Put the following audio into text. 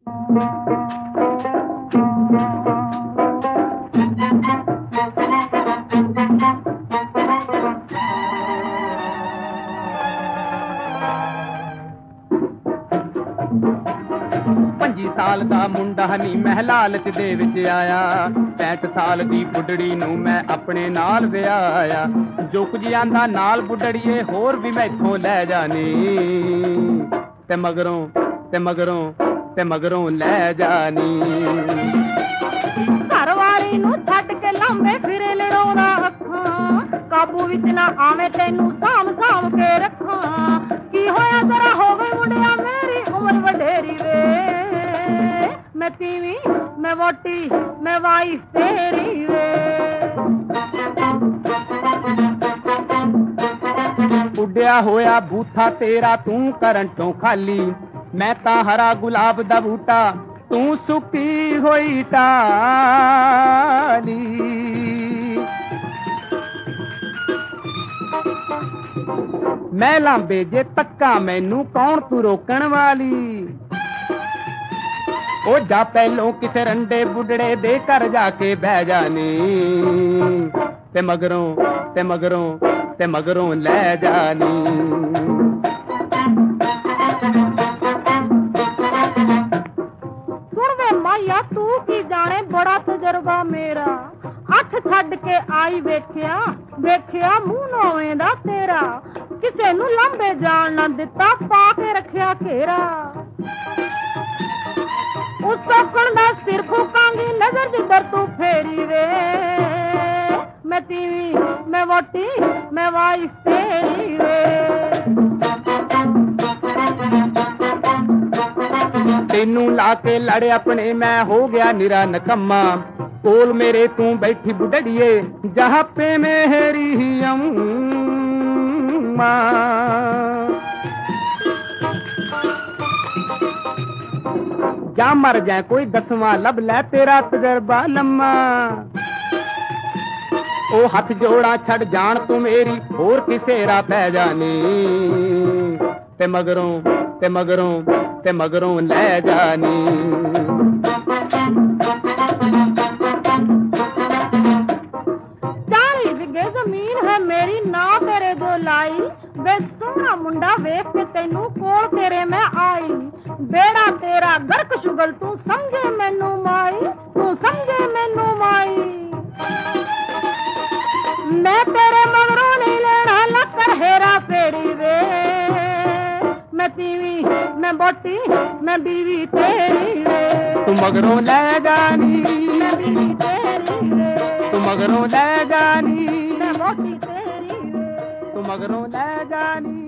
साल दा मुंडा नी मैं लालच दे विच आया 65 साल दी बुढ़ड़ी नू मैं अपने नाल विआया जो कुछ आंदा नाल बुढ़ड़िए होर भी मैथों लै जानी ते मगरों लै जानी घरवाली नू छड्ड के लंबे फिरे लड़ाउंदा अखां काबू विच ना आवे तैनू साम साम के रखां की होया जरा हो गई मुंडिया मेरी उम्र वडेरी वे मैं तीवी मैं वोटी मैं वाइफ तेरी वे उड्या होया बूथा तेरा तू करंटों खाली मैं ता हरा गुलाब दा बूटा तू सुकी होई टाली मैं लांबे जे तक्का मैनू कौन तू रोकण वाली ओ जा पहलों किसे रंडे बुढ़ड़े दे कर जाके बह जानी ते मगरों लै जानी सुन वे माया तू की जाने बड़ा तजर्बा मेरा हथ छड्ड के आई वेख्या मुंह नोवे दा तेरा किसे नू लंबे जान ना दिता पा के रखिया घेरा उस सौकण दा सिर फूकांगी नजर जिधर तू फेरी वे मैं तीवी मैं वोटी मैं वाइफ तेरी वे तेनू लाके लड़े अपने मैं हो गया निरा नकम्मा कोल मेरे तू बैठी बुढ़ड़िए जहाँ पे मेरी अम्मा जा मर जाए कोई दसवां लब लै तेरा तजर्बा लम्मा ओ हथ जोड़ा छड़ जान तू मेरी होर किसे रा पै जानी ते मगरों लै जानी 40 बिघे जमीन है मेरी ना तेरे जो लाई वे सोहना मुंडा वेख के तैनू कोल तेरे मैं आई बेड़ा तेरा गर्क शुगल तू समझे मैनू माई मैं तेरे मगरों नहीं लेना लकर हेरा फेरी वे मैं तीवी मैं बोटी मैं बीवी तेरी वे तू मगरों लै जानी मैं बीवी तेरी वे तू मगरों लै जानी मैं बोटी तेरी वे तू मगरों लै जानी।